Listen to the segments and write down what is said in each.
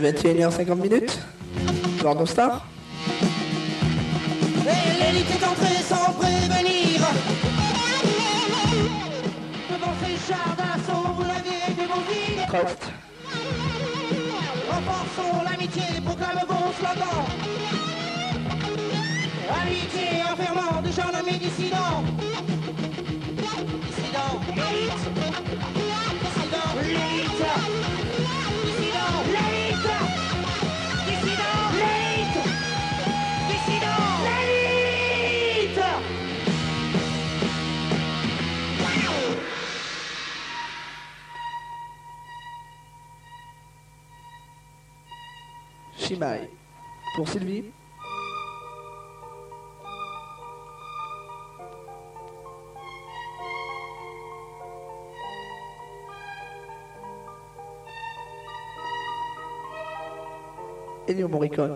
21h50. Bordeaux Star. Et l'élite est entrée sans prévenir. Devant ces chars d'assaut, vous l'aviez démoli. Trust. Renforçons l'amitié, proclame vos slogans. Amitié, enfermant de gens nommés dissidents. Dissidents, l'élite. Dissidents, l'élite. Dissidents, l'élite. Dissidents, l'élite. Dissidents, l'élite. Chimay. Pour Sylvie. Ennio Morricone.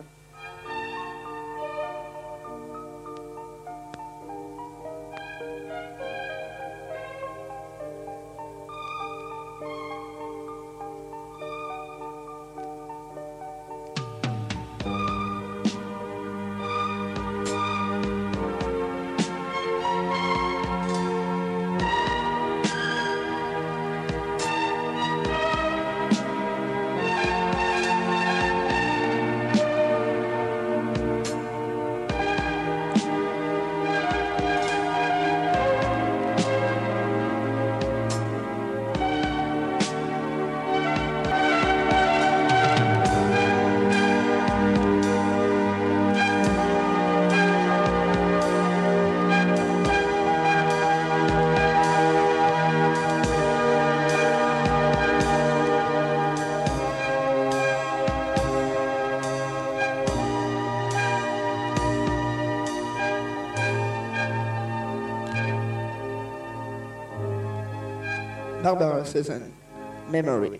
Barbara Streisand, Memory.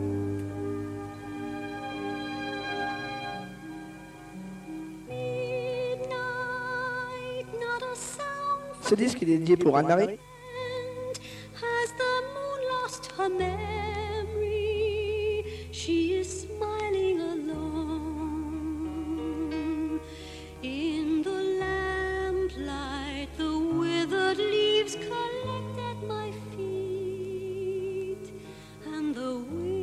Ce disque est dédié pour Anne-Marie. Has the moon lost her memory? She is smiling alone. In the lamplight, the withered leaves collect at my feet, and the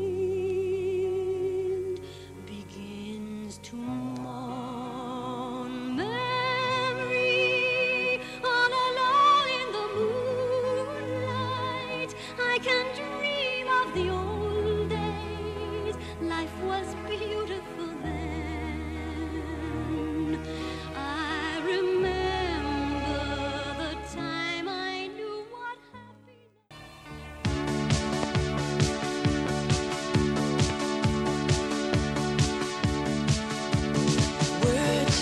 wind begins to mourn. Memory, all alone in the moonlight, I can dream of the old days. Life was beautiful then. I remember the time I knew what happiness. Words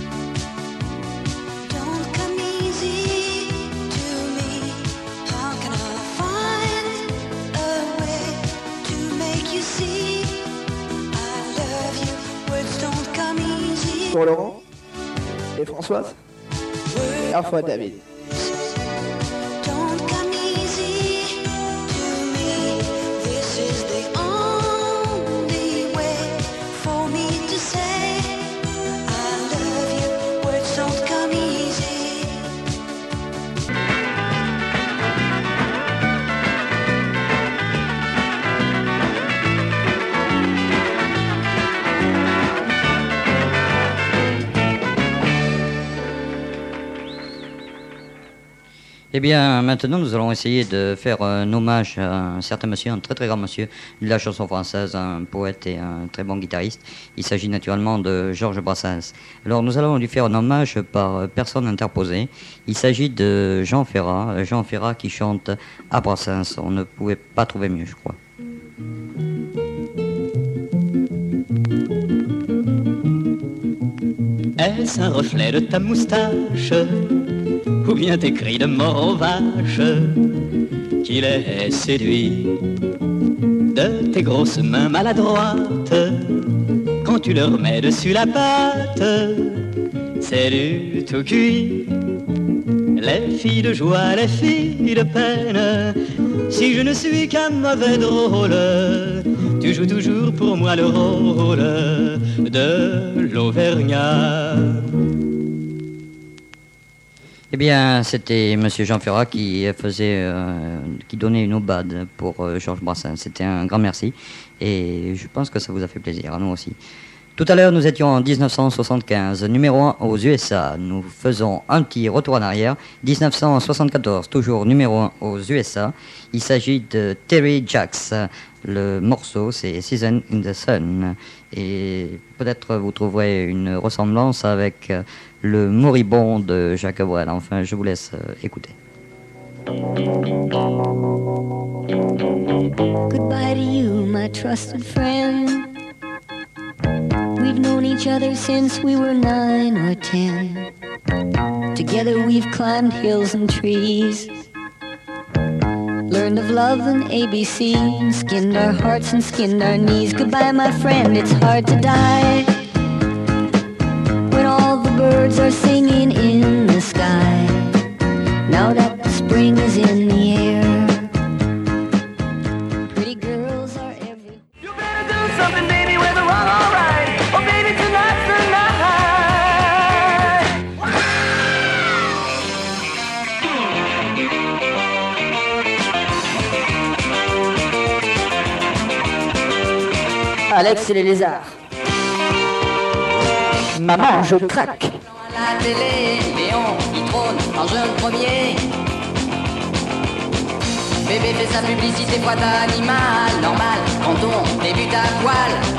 don't come easy to me. How can I find a way to make you see I love you? Words don't come easy. Pour Laurent et Françoise. Et parfois David. Don't come easy to me. This is the only way for me to say I love you. Words don't come easy. Eh bien, maintenant, nous allons essayer de faire un hommage à un certain monsieur, un très très grand monsieur de la chanson française, un poète et un très bon guitariste. Il s'agit naturellement de Georges Brassens. Alors, nous allons lui faire un hommage par personne interposée. Il s'agit de Jean Ferrat qui chante à Brassens. On ne pouvait pas trouver mieux, je crois. Est-ce un reflet de ta moustache ou bien tes cris de mort aux vaches qui les séduit de tes grosses mains maladroites quand tu leur mets dessus la pâte? C'est du tout cuit. Les filles de joie, les filles de peine, si je ne suis qu'un mauvais drôle, tu joues toujours pour moi le rôle de l'Auvergnat. Eh bien, c'était Monsieur Jean Ferrat qui donnait une aubade pour Georges Brassens. C'était un grand merci et je pense que ça vous a fait plaisir, à nous aussi. Tout à l'heure, nous étions en 1975, numéro 1 aux USA. Nous faisons un petit retour en arrière. 1974, toujours numéro 1 aux USA. Il s'agit de Terry Jacks. Le morceau, c'est Season in the Sun. Et peut-être vous trouverez une ressemblance avec le moribond de Jacques Brel. Enfin, je vous laisse écouter. Goodbye to you, my trusted friend. We've known each other since we were 9 or 10. Together we've climbed hills and trees, learned of love and ABC, skinned our hearts and skinned our knees. Goodbye, my friend, it's hard to die when all the birds are singing in the sky. Now that the spring is in the air, pretty girls are everywhere. You better do something, baby, whether wrong or right. Oh, baby, tonight's the night. Alex et les lézards. Maman, je craque. À la télé, Léon, il trône en jeune premier. Bébé fait sa publicité, fois d'animal, normal, quand on débute à poil.